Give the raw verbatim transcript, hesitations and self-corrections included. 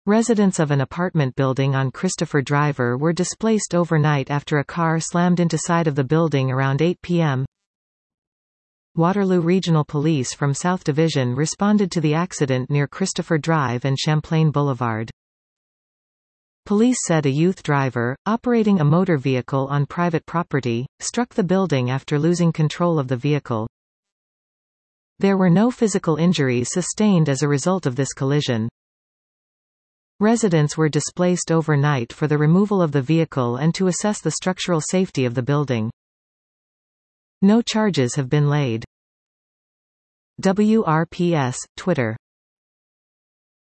Residents of an apartment building on Christopher Driver were displaced overnight after a car slammed into side of the building around eight p m Waterloo Regional Police from South Division responded to the accident near Christopher Drive and Champlain Boulevard. Police said a youth driver, operating a motor vehicle on private property, struck the building after losing control of the vehicle. There were no physical injuries sustained as a result of this collision. Residents were displaced overnight for the removal of the vehicle and to assess the structural safety of the building. No charges have been laid. W R P S, Twitter